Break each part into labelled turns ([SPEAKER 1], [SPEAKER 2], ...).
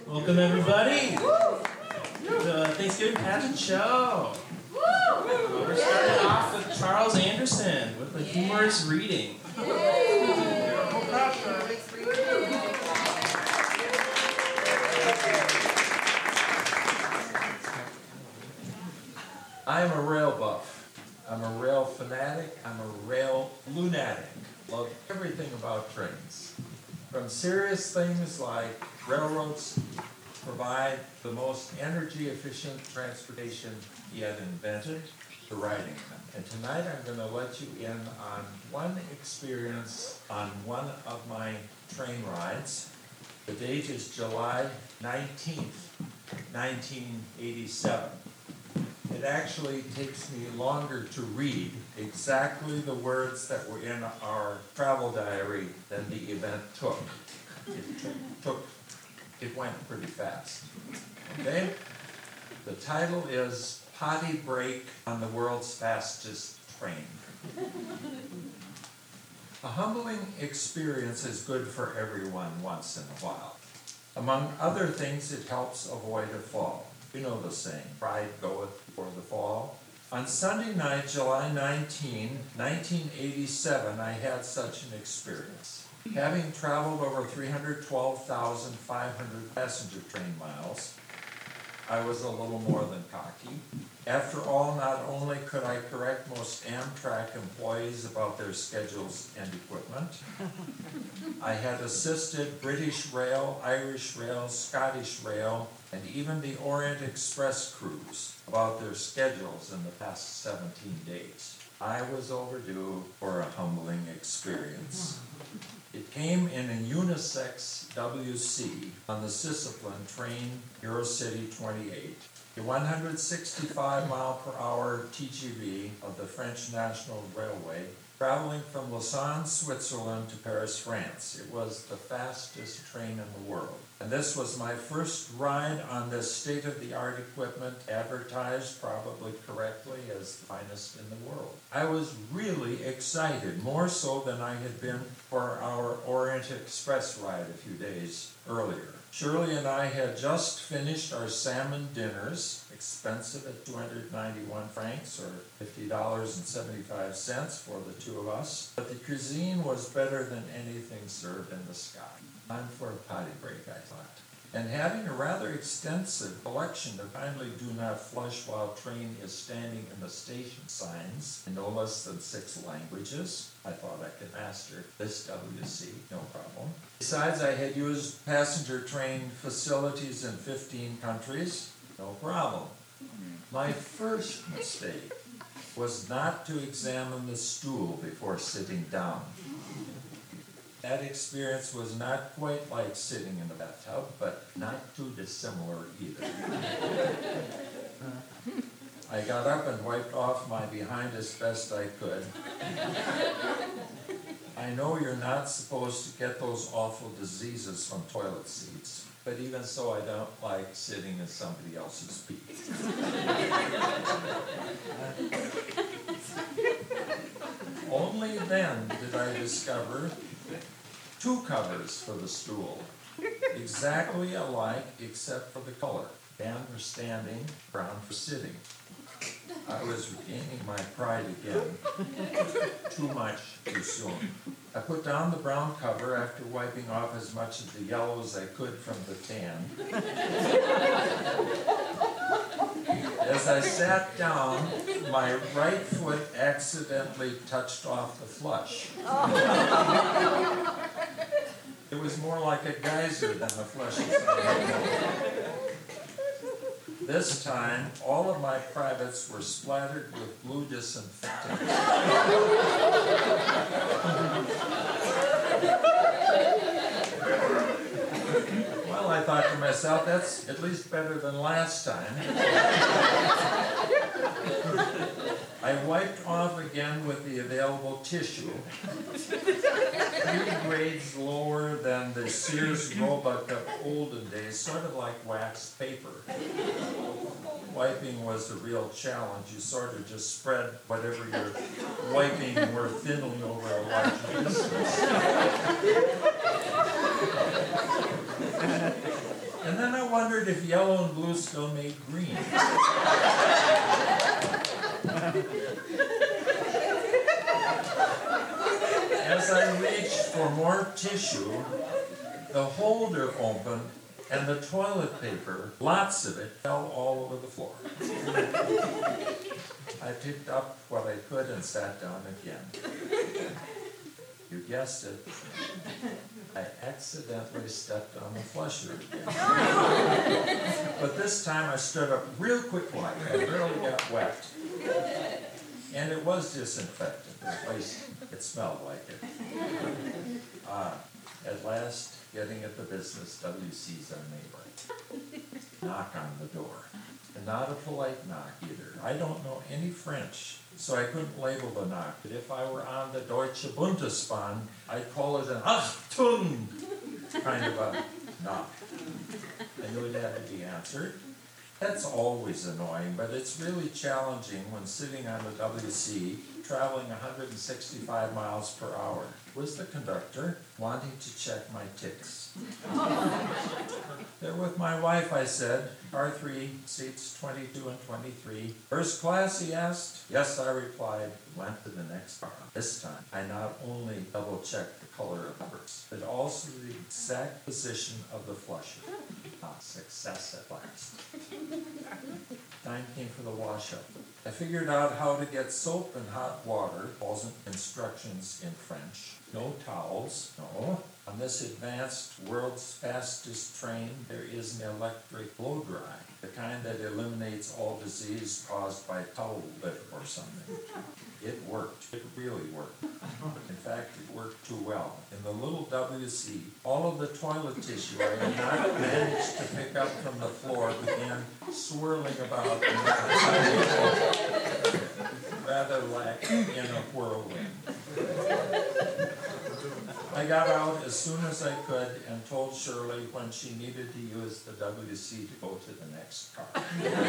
[SPEAKER 1] Welcome, everybody, to the Thanksgiving Pageant Show. We're starting off with Charles Anderson with a humorous reading.
[SPEAKER 2] I'm a rail buff. I'm a rail fanatic. I'm a rail lunatic. Love everything about trains. From serious things like railroads provide the most energy efficient transportation yet invented to riding them. And tonight I'm going to let you in on one experience on one of my train rides. The date is July 19th, 1987. It actually takes me longer to read exactly the words that were in our travel diary than the event took. It went pretty fast. Okay? The title is Potty Break on the World's Fastest Train. A humbling experience is good for everyone once in a while. Among other things, it helps avoid a fall. You know the saying, pride goeth before the fall. On Sunday night, July 19, 1987, I had such an experience. Having traveled over 312,500 passenger train miles, I was a little more than cocky. After all, not only could I correct most Amtrak employees about their schedules and equipment, I had assisted British Rail, Irish Rail, Scottish Rail, and even the Orient Express crews about their schedules in the past 17 days. I was overdue for a humbling experience. It came in a unisex WC on the Sisseplin train Eurocity 28. The 165-mile-per-hour TGV of the French National Railway, traveling from Lausanne, Switzerland to Paris, France. It was the fastest train in the world. And this was my first ride on this state-of-the-art equipment, advertised probably correctly as the finest in the world. I was really excited, more so than I had been for our Orient Express ride a few days earlier. Shirley and I had just finished our salmon dinners, expensive at 291 francs or $50.75 for the two of us. But the cuisine was better than anything served in the sky. Time for a potty break, I thought. And having a rather extensive collection of kindly do not flush while train is standing in the station signs in no less than 6 languages, I thought I could master this WC, no problem. Besides, I had used passenger train facilities in 15 countries, no problem. My first mistake was not to examine the stool before sitting down. That experience was not quite like sitting in the bathtub, but not too dissimilar either. I got up and wiped off my behind as best I could. I know you're not supposed to get those awful diseases from toilet seats, but even so, I don't like sitting in somebody else's pee. Only then did I discover 2 covers for the stool, exactly alike except for the color. Dan for standing, brown for sitting. I was regaining my pride again. Too much, too soon. I put down the brown cover after wiping off as much of the yellow as I could from the tan. As I sat down, my right foot accidentally touched off the flush. It was more like a geyser than the flush itself. This time, all of my privates were splattered with blue disinfectant. Well, I thought to myself, that's at least better than last time. I wiped off again with the available tissue, 3 grades lower than the Sears Roebuck of olden days, sort of like waxed paper. Wiping was the real challenge. You sort of just spread whatever you're wiping more thinly over a large distance. And then I wondered if yellow and blue still made green. As I reached for more tissue, the holder opened and the toilet paper, lots of it, fell all over the floor. I picked up what I could and sat down again. You guessed it. I accidentally stepped on the flusher again. But this time I stood up real quick like I barely got wet. And it was disinfectant. At least it smelled like it. At last, getting at the business, WC's our neighbor. Knock on the door. And not a polite knock either. I don't know any French, so I couldn't label the knock. But if I were on the Deutsche Bundesbahn, I'd call it an Achtung kind of a knock. I knew it had to be answered. That's always annoying, but it's really challenging when sitting on the WC, traveling 165 miles per hour. Was the conductor wanting to check my ticks? There with my wife, I said. Car 3, seats 22 and 23. First class, he asked. Yes, I replied. Went to the next car. This time, I not only double-checked the color of the covers, but also the exact position of the flusher. Success at last. Time came for the wash-up. I figured out how to get soap and hot water. Wasn't instructions in French. No towels. No. On this advanced world's fastest train, there is an electric blow dry, the kind that eliminates all disease caused by towel litter or something. It worked. It really worked. In fact, it worked too well. In the little WC, all of the toilet tissue I had not managed to pick up from the floor began swirling about rather like in a whirlwind. I got out as soon as I could and told Shirley when she needed to use the WC to go to the next car.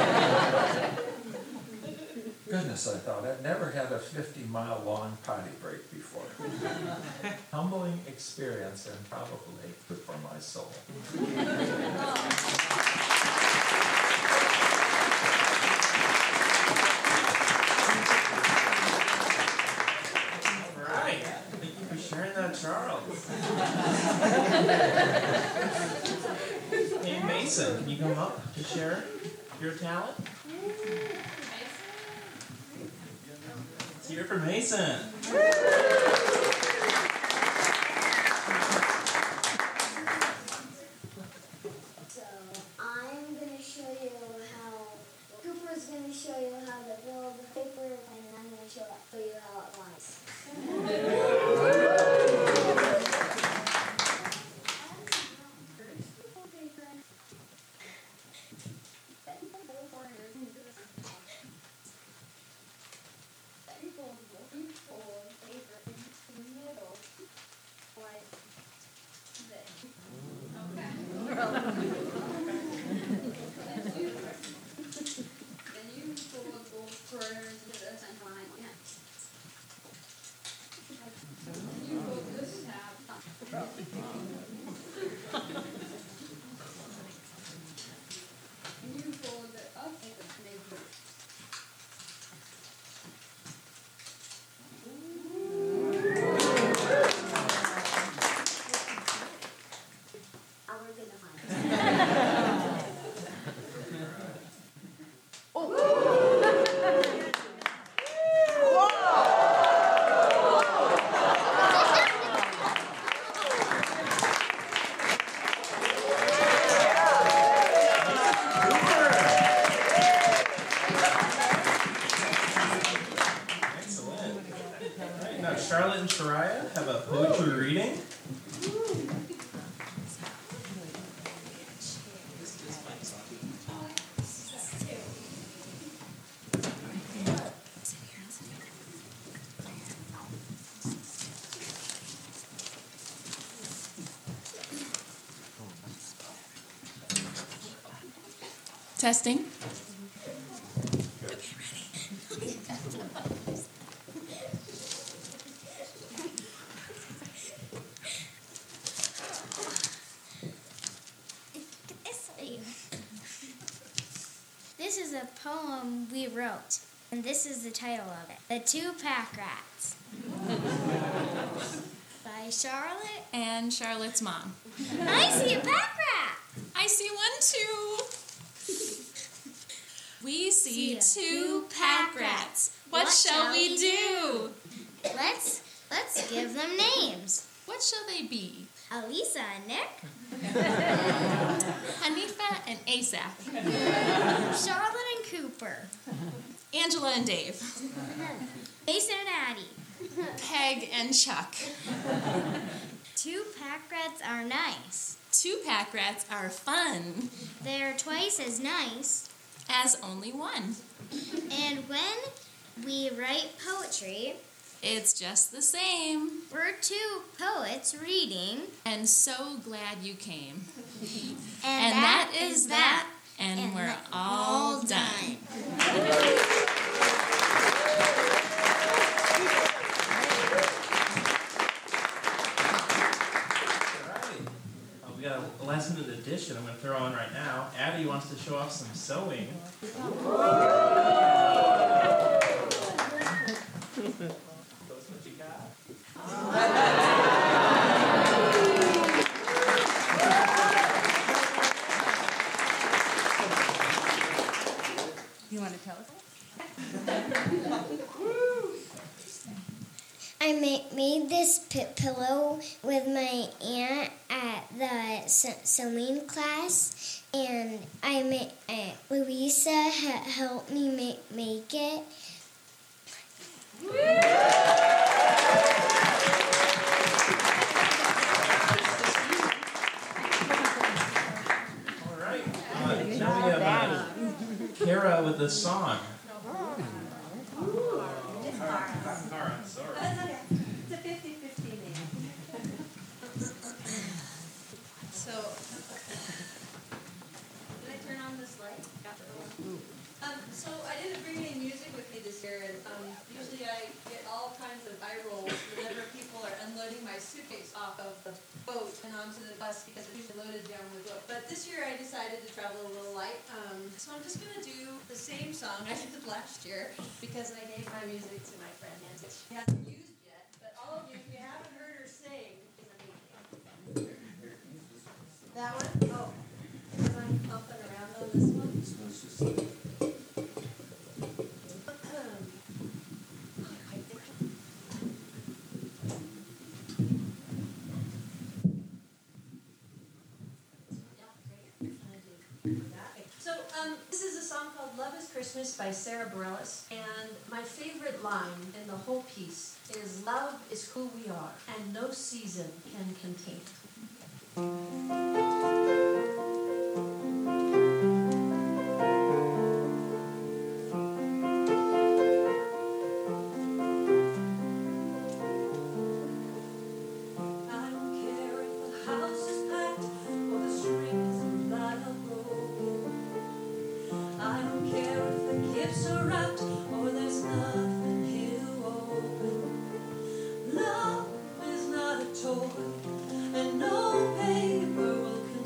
[SPEAKER 2] Goodness, I thought, I've never had a 50-mile long potty break before. Humbling experience and probably good for my soul.
[SPEAKER 1] All right. Thank you for sharing that, Charles. Hey, Mason, can you come up to share your talent? Let's hear it for Mason.
[SPEAKER 3] So I'm going to show you how, Cooper's going to show you how to build paper, and I'm going to show you how it lies.
[SPEAKER 1] Charlotte and Shariah have a poetry reading.
[SPEAKER 4] Testing.
[SPEAKER 3] you. This is a poem we wrote, and this is the title of it. The Two Pack Rats. By Charlotte.
[SPEAKER 4] And Charlotte's mom.
[SPEAKER 3] I see a pack rat.
[SPEAKER 4] I see one too. We see two pack rats. What shall we do?
[SPEAKER 3] Let's give them names.
[SPEAKER 4] What shall they be?
[SPEAKER 3] Elisa and Nick.
[SPEAKER 4] Hanifa and Asaph.
[SPEAKER 3] Charlotte and Cooper.
[SPEAKER 4] Angela and Dave.
[SPEAKER 3] Mason and Addie.
[SPEAKER 4] Peg and Chuck.
[SPEAKER 3] Two pack rats are nice.
[SPEAKER 4] Two pack rats are fun.
[SPEAKER 3] They're twice as nice.
[SPEAKER 4] As only one.
[SPEAKER 3] And when we write poetry,
[SPEAKER 4] It's just the same.
[SPEAKER 3] we're two poets reading.
[SPEAKER 4] And so glad you came.
[SPEAKER 3] And
[SPEAKER 4] that is that. And
[SPEAKER 3] And
[SPEAKER 4] we're
[SPEAKER 3] we're
[SPEAKER 4] all done.
[SPEAKER 1] We got a last-minute addition I'm going to throw on right now. Abby wants to show off some sewing. That's what you got.
[SPEAKER 4] You want to tell us?
[SPEAKER 3] I made this pillow with my aunt at the sewing class, and Louisa helped me make it.
[SPEAKER 1] All right. Now we have Kara with the song. Kara, sorry.
[SPEAKER 5] It's a 50-50 name. So, did I turn on this light? So I didn't bring any music with me this year, and usually I get all kinds of eye rolls whenever people are unloading my suitcase off of the boat and onto the bus because it's usually loaded down with book. But this year I decided to travel a little light, so I'm just going to do the same song I did last year because I gave my music to my friend Nancy, which she hasn't used yet. But all of you, if you haven't heard her sing, is amazing. That one? Oh, because I'm bumping around on this one. So this is a song called Love is Christmas by Sarah Bareilles, and my favorite line in the whole piece is love is who we are, and no season can contain it. I don't care if the house is packed or the strings that are broken. I don't care if the gifts are wrapped or there's nothing here to open. Love is not a toy, and no paper will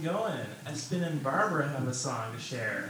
[SPEAKER 1] it going? Espen and Barbara have a song to share.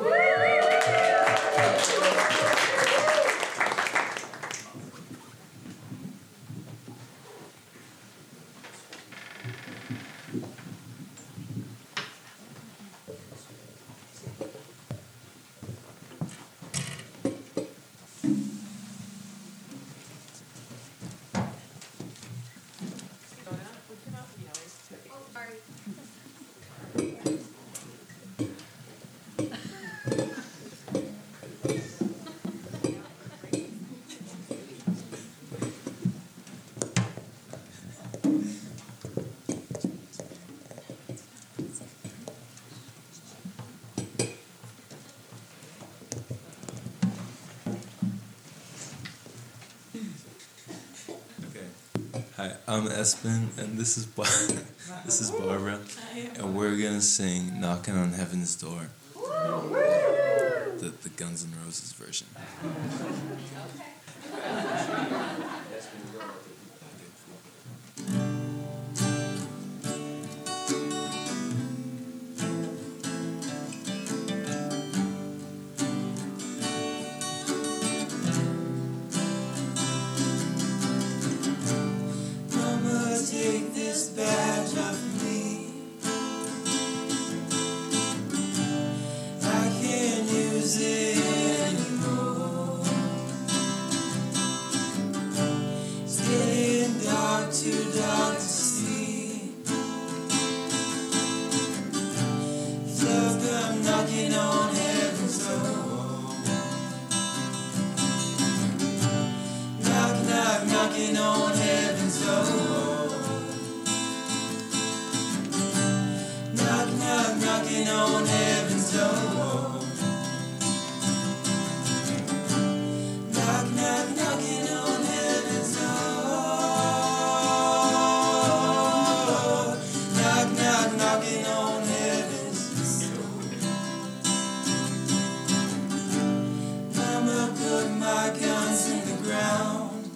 [SPEAKER 6] Hi, I'm Espen, and this is this is Barbara, and we're gonna sing "Knocking on Heaven's Door," the Guns N' Roses version.
[SPEAKER 7] Take this badge off me. I can't use it anymore. It's getting dark, too dark to see. Love come knocking on heaven's door. Knock, knock, knocking on heaven's door. Knocking on heaven's door. Knock, knock, knocking on heaven's door. Knock, knock, knocking on heaven's door. Mama put my guns in the ground.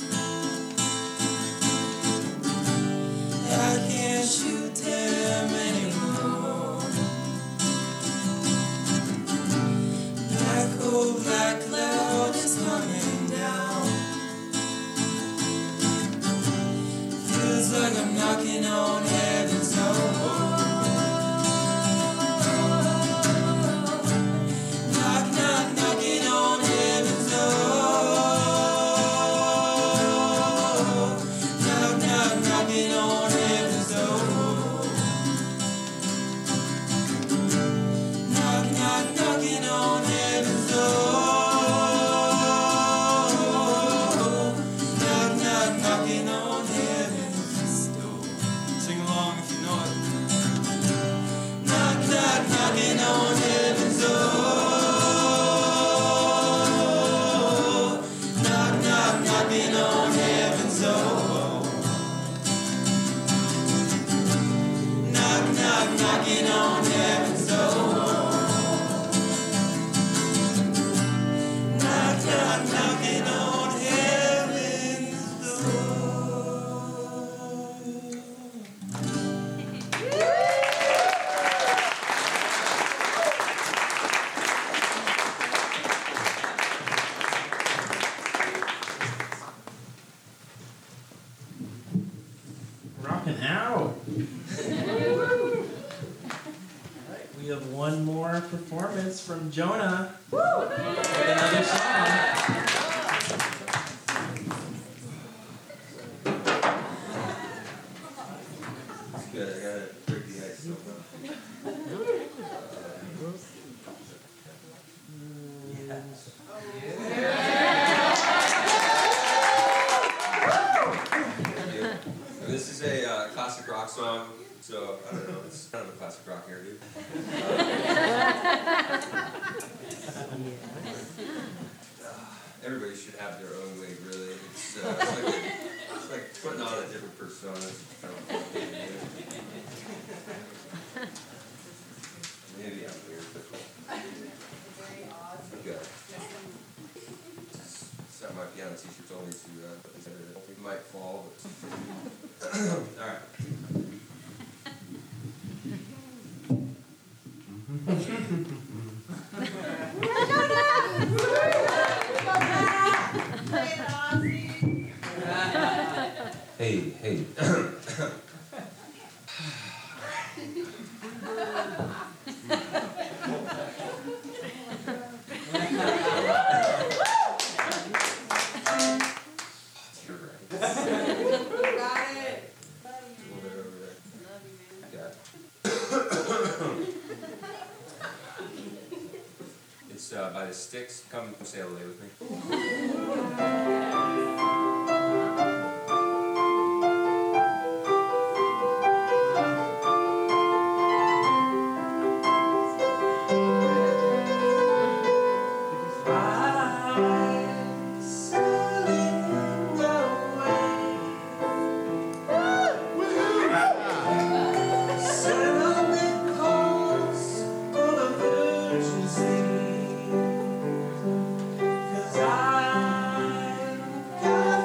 [SPEAKER 7] I can't shoot them anymore. Black cloud is coming down. Feels like I'm knocking on heaven's door. Knock, knock, knocking on heaven's door. Knock, knock, knocking on heaven's door. Knock, knock, knocking on heaven's door. Knock, knock, knocking on heaven's door. Sing along if you know it. Knock, knock, knocking on heaven's door. Knock, knock, knocking on heaven's door. Knock, knock, knocking on heaven's door. Knock, knock, knocking on heaven's door.
[SPEAKER 1] Rocking out. Alright, we have one more performance from Jonah with another song.
[SPEAKER 6] Good, I got it. Break the ice. This is a classic rock song, so I don't know, it's kind of a classic rock hairdo. Everybody should have their own way, really. It's like putting on a different persona. It's kind of complicated. Maybe I'm weird, but
[SPEAKER 5] Very odd.
[SPEAKER 6] okay. Set my piano teacher told me to put this in it. It might fall, but all right. Hey, hey. You're right.
[SPEAKER 5] Got it.
[SPEAKER 6] Got it. It's by the Sticks. Come sail away with me.
[SPEAKER 7] I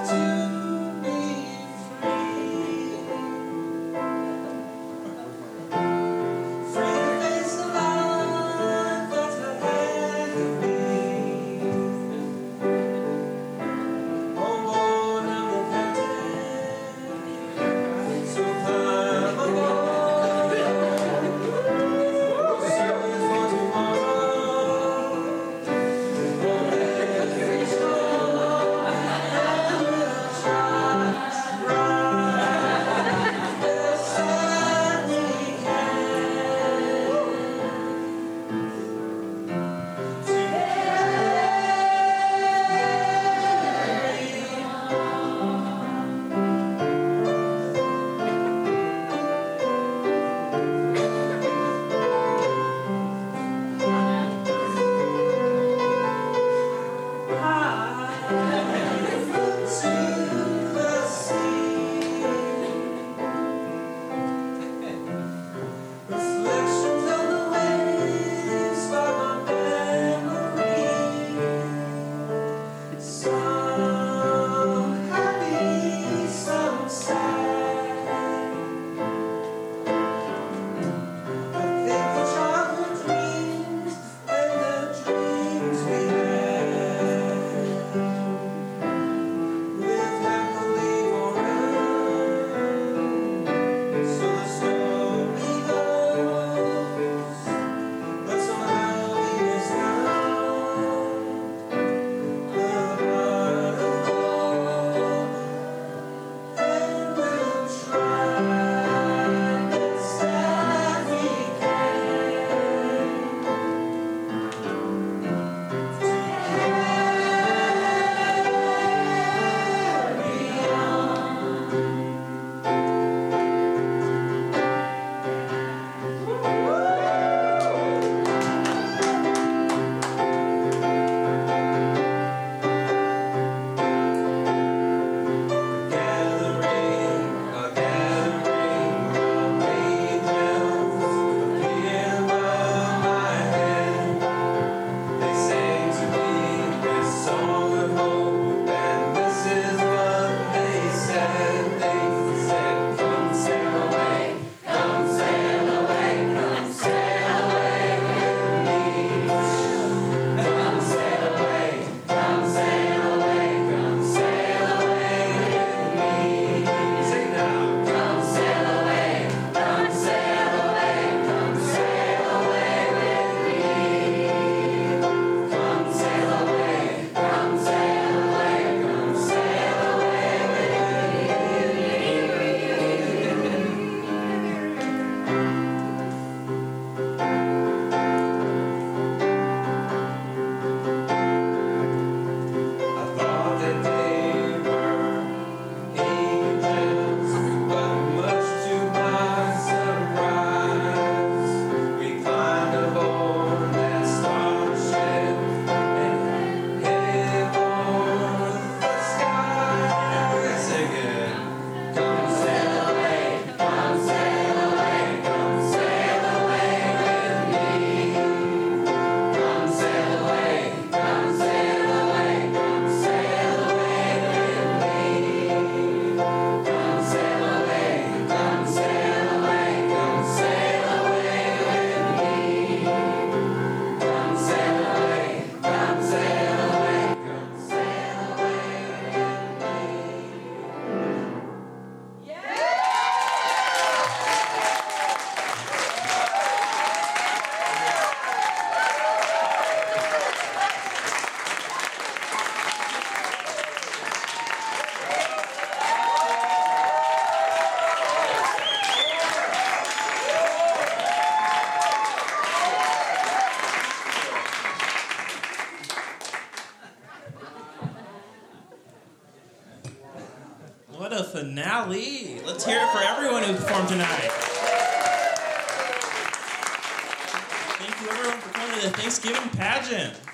[SPEAKER 1] What a finale. Let's hear it for everyone who performed tonight. Thank you, everyone, for coming to the Thanksgiving pageant.